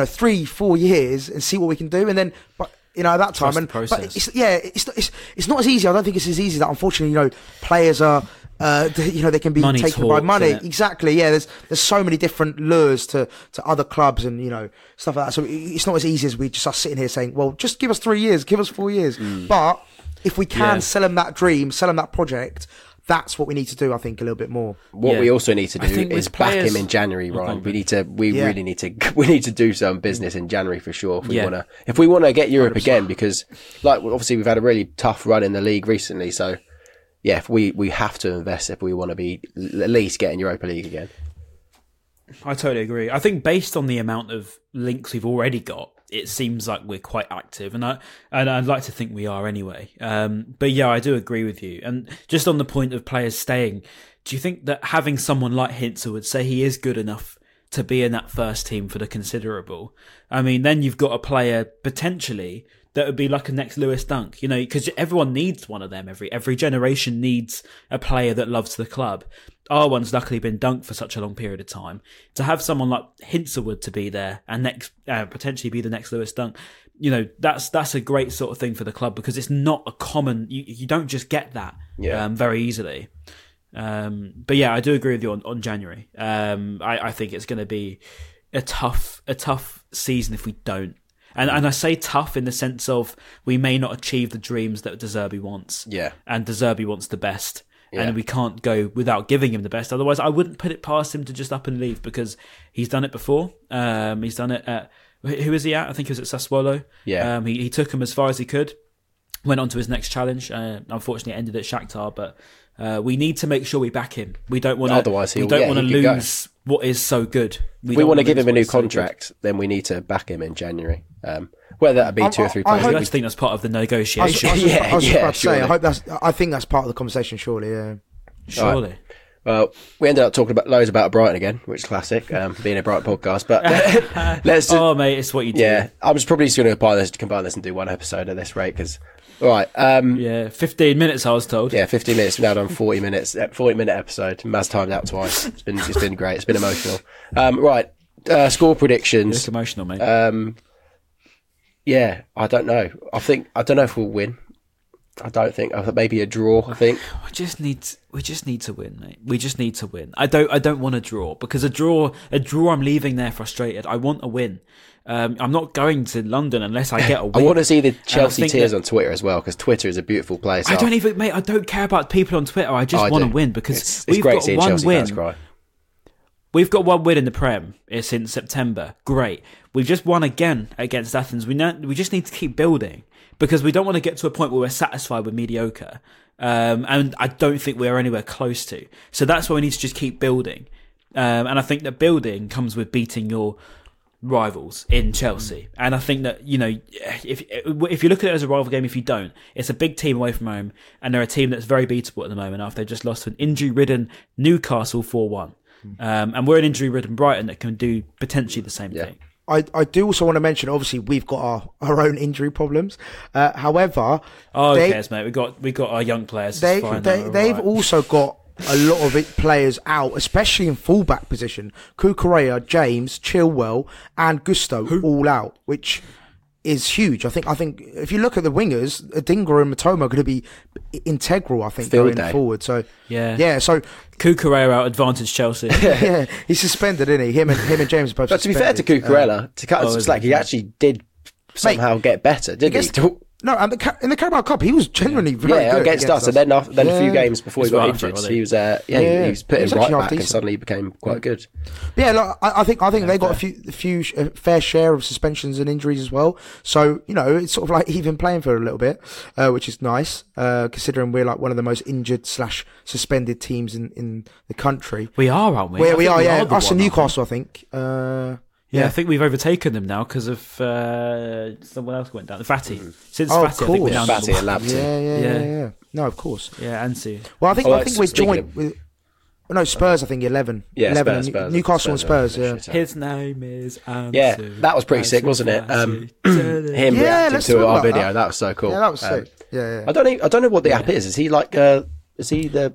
3-4 years and see what we can do. And then, at that time, it's not as easy. I don't think it's as easy that, unfortunately, players are they can be money taken by money. Exactly. Yeah. There's so many different lures to other clubs and, stuff like that. So it's not as easy as we just are sitting here saying, well, just give us 3 years, give us 4 years. But if we can sell them that dream, sell them that project, that's what we need to do, I think, a little bit more. What we also need to I do think is with back players- him in January, Ryan. We Yeah. really need to do some business in January for sure. If we want to get Europe 100%. again, because like obviously we've had a really tough run in the league recently. So yeah, if we have to invest if we want to be at least getting Europa League again. I totally agree. I think based on the amount of links we've already got, it seems like we're quite active, and I'd like to think we are anyway. But yeah, I do agree with you. And just on the point of players staying, do you think that having someone like Hintzer would say he is good enough to be in that first team for the considerable? I mean, then you've got a player potentially that would be like a next Lewis Dunk, you know, because everyone needs one of them. Every generation needs a player that loves the club. Our one's luckily been Dunk for such a long period of time. To have someone like Hintzer to be there and next potentially be the next Lewis Dunk, you know, that's a great sort of thing for the club, because it's not a common. You don't just get that very easily. But yeah, I do agree with you on January. I think it's going to be a tough season if we don't. And I say tough in the sense of we may not achieve the dreams that De Zerbi wants. Yeah. And De Zerbi wants the best. Yeah. And we can't go without giving him the best. Otherwise, I wouldn't put it past him to just up and leave, because he's done it before. He's done it at... Who is he at? I think he was at Sassuolo. Yeah. He took him as far as he could. Went on to his next challenge. Unfortunately, ended at Shakhtar. But we need to make sure we back him. We don't want to... Otherwise, we don't want to lose what is so good. If we want to give him a new contract, then we need to back him in January. Whether that be 2 or 3 players. I think that's part of the negotiation. I was about to say, I think that's part of the conversation, surely. Yeah. Surely. Right. Well, we ended up talking about loads about Brighton again, which is classic, being a Brighton podcast. But let's. Oh, mate, it's what you do. Yeah, I'm just probably just going to combine this and do one episode at this rate, because. All right. 15 minutes, I was told. Yeah, 15 minutes. We've now done 40 minutes. 40-minute episode. Maz timed out twice. It's been great. It's been emotional. Right. Score predictions. You look emotional, mate. Yeah, I don't know. I don't know if we'll win. I don't think. Maybe a draw. I think we just need to win, mate. We just need to win. I don't want a draw, because a draw. I'm leaving there frustrated. I want a win. I'm not going to London unless I get a win. I want to see the Chelsea tears on Twitter as well, because Twitter is a beautiful place. I don't care about people on Twitter. I just want to win, because we've got one win. We've got one win in the Prem. It's in September. Great. We've just won again against Athens. We just need to keep building, because we don't want to get to a point where we're satisfied with mediocre. And I don't think we're anywhere close to. So that's why we need to just keep building. And I think that building comes with beating your rivals in Chelsea. And I think that, you know, if you look at it as a rival game, if you don't, it's a big team away from home, and they're a team that's very beatable at the moment after they've just lost to an injury-ridden Newcastle 4-1. And we're an injury-ridden Brighton that can do potentially the same thing. I do also want to mention, obviously, we've got our own injury problems. However... who cares, mate? We got our young players. They've also got a lot of players out, especially in fullback position. Cucurella, James, Chilwell and Gusto all out, which is huge. I think if you look at the wingers, Adingra and Matoma are going to be integral, I think, going forward. So so Cucurella out advantage Chelsea. Yeah, he's suspended, isn't he? Him and James are both But to be fair to Cucurella, to cut us slack, he actually did somehow get better, didn't he? No, and in the Carabao Cup, he was genuinely very good against us. And then a few games before he got injured, he was he was put in right back and suddenly he became quite good. Yeah, look, I think they got a fair share of suspensions and injuries as well. So, you know, it's sort of like even playing for a little bit, which is nice, considering we're like one of the most injured / suspended teams in the country. We are, aren't we? We are. Us and Newcastle, I think. Yeah, I think we've overtaken them now because of someone else went down. Fatty. Since Fatty, I think we're down. Fatty and Lamptey. Yeah. No, of course. Yeah, Ansu. Well, I think we're joint with... No, Spurs, I think 11. Yeah, 11 Spurs, Newcastle and Spurs, His name is Ansu. Yeah, that was pretty sick, wasn't it? Him reacting to our video, that was so cool. Yeah, that was sick. Yeah. I don't know what the app is. Is he like ambassador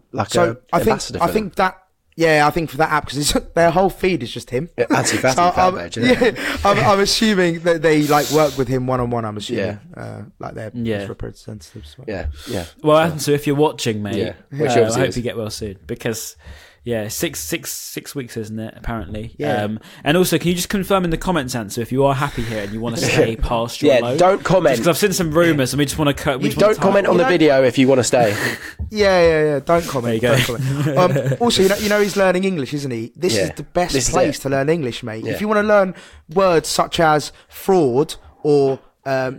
for I think that... Yeah, I think for that app, because their whole feed is just him. I'm assuming that they like work with him one-on-one, I'm assuming. Like they're his representatives. Yeah. Well, Ansu, if you're watching, mate, I hope you get well soon, because Yeah, six weeks, isn't it? Apparently. Yeah. And also, can you just confirm in the comments answer if you are happy here and you want to stay past your load? Don't comment. Because I've seen some rumours and we just want to cut. Don't comment on the video if you want to stay. Yeah. Don't comment. There you Don't comment. Also, you know he's learning English, isn't he? This is the best place to learn English, mate. Yeah. If you want to learn words such as fraud or or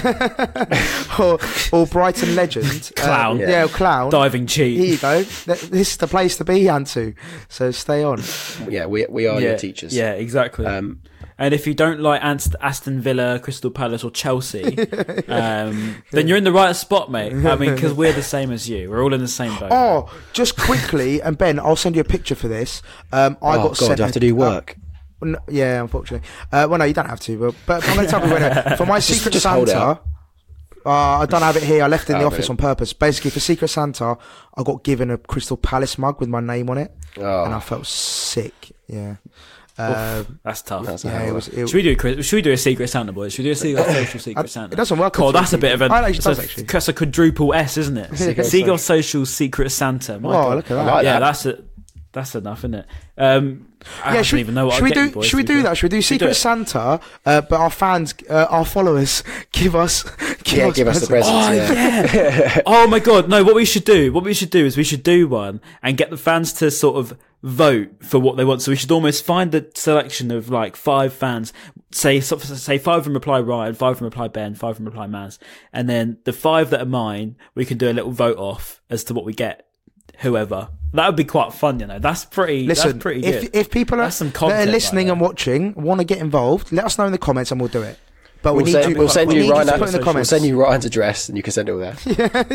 Brighton legend, clown, clown, diving cheat. Here you go. This is the place to be, Antu. So stay on. Yeah, we are your teachers. Yeah, exactly. And if you don't like Aston Villa, Crystal Palace, or Chelsea, then you're in the right spot, mate. I mean, because we're the same as you. We're all in the same boat. Oh, just quickly, and Ben, I'll send you a picture for this. I got sent. I have to do work. Yeah, unfortunately. Well, no, you don't have to. But I'm going to tell you for my Secret Santa. I don't have it here. I left it in the office on purpose. Basically, for Secret Santa, I got given a Crystal Palace mug with my name on it, and I felt sick. Yeah. That's tough. Should we do a Secret Santa, boys? Should we do a social Secret Santa? It doesn't work. Oh, that's a bit of actually. That's a quadruple S, isn't it? Seagull Social Secret Santa. Look at that. That's enough, isn't it? I don't even know what should we do that? Should we do Secret Santa? But our fans, our followers, give us the presents. Oh yeah! Oh my God! No, what we should do is we should do one and get the fans to sort of vote for what they want. So we should almost find the selection of like 5 fans. Say 5 of them reply Ryan, 5 of them reply Ben, 5 of them reply Maz, and then the 5 that are mine, we can do a little vote off as to what we get. Whoever. That would be quite fun, you know. That's pretty good. If people that are listening and watching want to get involved, let us know in the comments and we'll do it. But we'll send you Ryan's address and you can send it all there.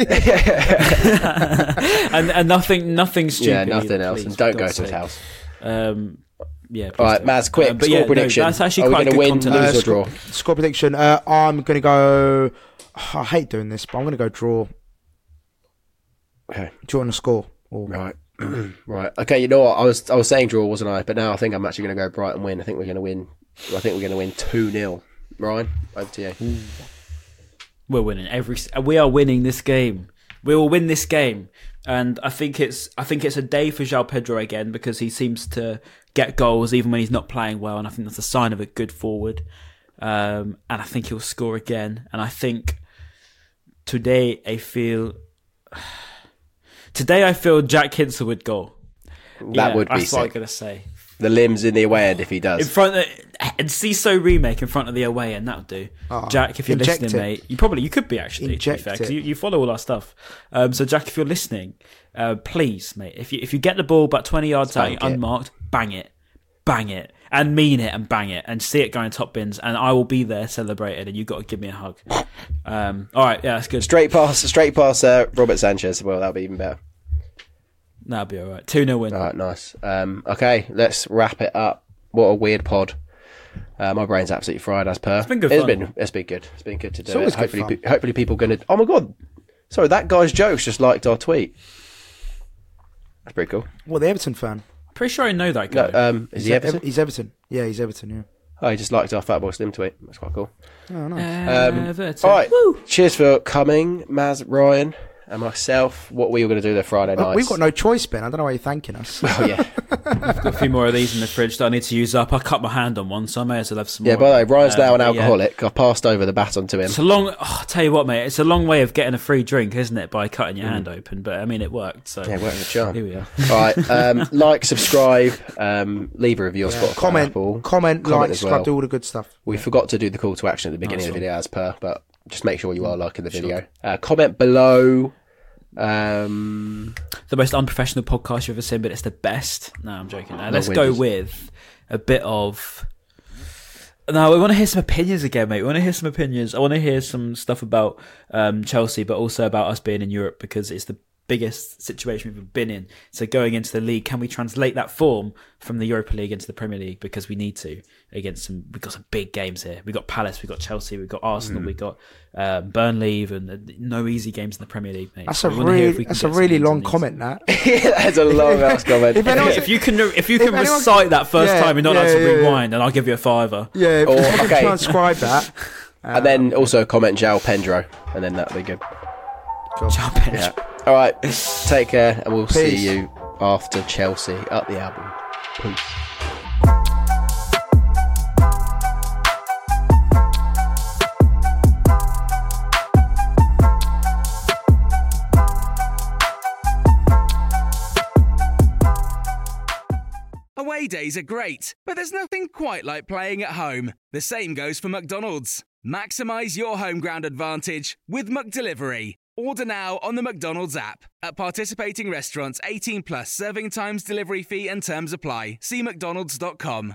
and nothing stupid. Yeah, nothing else. And don't go to his house. Yeah. All right, Maz, quick score prediction. That's actually quite good content. Lose or draw? Score prediction. I'm going to go. I hate doing this, but I'm going to go draw. Okay. Draw on the score. Right. Right. Okay. You know what? I was saying draw, wasn't I? But now I think I'm actually going to go Brighton win. I think we're going to win 2-0. Ryan, over to you. We're winning we are winning this game. We will win this game, and I think it's a day for João Pedro again because he seems to get goals even when he's not playing well, and I think that's a sign of a good forward. And I think he'll score again. And I think today I feel Jack Hinsel would goal. That would be that's sick. What I'm gonna say. The limbs in the away end if he does. In front of and CISO remake in front of the away end, that'll do. Jack, if you're listening, mate, you could be actually. Inject to be fair, because you follow all our stuff. So Jack, if you're listening, please, mate, if you get the ball about 20 yards out unmarked, bang it, and mean it and bang it, and see it going top bins, and I will be there celebrating, and you got to give me a hug. All right, yeah, that's good. Straight pass, Robert Sanchez. Well, that'll be even better. That'll be all right. 2-0 win. All right, nice. Okay, let's wrap it up. What a weird pod. My brain's absolutely fried as per. It's been good fun. It's been good. It's been good to do it. Hopefully people are going to... Oh my God. Sorry, that guy's jokes just liked our tweet. That's pretty cool. What, the Everton fan? Pretty sure I know that guy. No, is he Everton? He's Everton. Yeah, he's Everton, yeah. Oh, he just liked our Fatboy Slim tweet. That's quite cool. Oh, nice. All right. Woo. Cheers for coming, Maz, Ryan, and myself. What were you going to do there Friday night? We've got no choice, Ben. I don't know why you're thanking us. Oh, yeah. I've got a few more of these in the fridge that I need to use up. I cut my hand on one, so I may as well have some more. Yeah, by the way, Ryan's now an alcoholic. I passed over the baton to him. It's a long... I'll tell you what, mate. It's a long way of getting a free drink, isn't it, by cutting your hand open? But, I mean, it worked. So. Yeah, it worked with a charm. Here we are. All right. Like, subscribe, leave a review on Spotify. Comment, like, subscribe, do all the good stuff. We forgot to do the call to action at the beginning of the video as per, but just make sure you are liking the video. Comment below... the most unprofessional podcast you've ever seen, but it's the best. No, I'm joking. Let's go with a bit of... No, we want to hear some opinions again, mate. We want to hear some opinions. I want to hear some stuff about Chelsea, but also about us being in Europe, because it's the biggest situation we've been in. So going into the league, can we translate that form from the Europa League into the Premier League? Because we need to. We've got some big games here. We've got Palace, we've got Chelsea, we've got Arsenal, we've got Burnley, and no easy games in the Premier League, mate. That's a really long comment, that. Yeah, that's a long ass comment. If you can recite that first time and not have to rewind, then I'll give you a $5. Yeah, if you can transcribe that. And then also comment João Pedro, and then that'll be good. João Pedro. Yeah. All right, take care, and we'll see you after Chelsea. Up the album. Peace. Away days are great, but there's nothing quite like playing at home. The same goes for McDonald's. Maximise your home ground advantage with McDelivery. Order now on the McDonald's app. At participating restaurants, 18 plus, serving times, delivery fee and terms apply. See mcdonalds.com.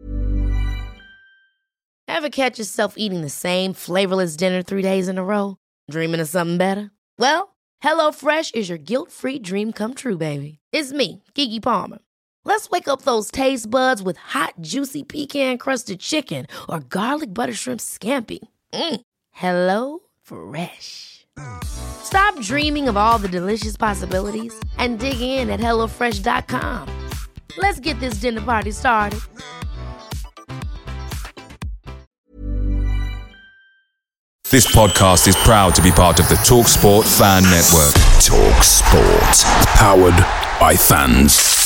Ever catch yourself eating the same flavorless dinner 3 days in a row? Dreaming of something better? Well, HelloFresh is your guilt-free dream come true, baby. It's me, Keke Palmer. Let's wake up those taste buds with hot, juicy pecan-crusted chicken or garlic butter shrimp scampi. Hello Fresh. Stop dreaming of all the delicious possibilities and dig in at HelloFresh.com. Let's get this dinner party started. This podcast is proud to be part of the TalkSport Fan Network. TalkSport. Powered by fans.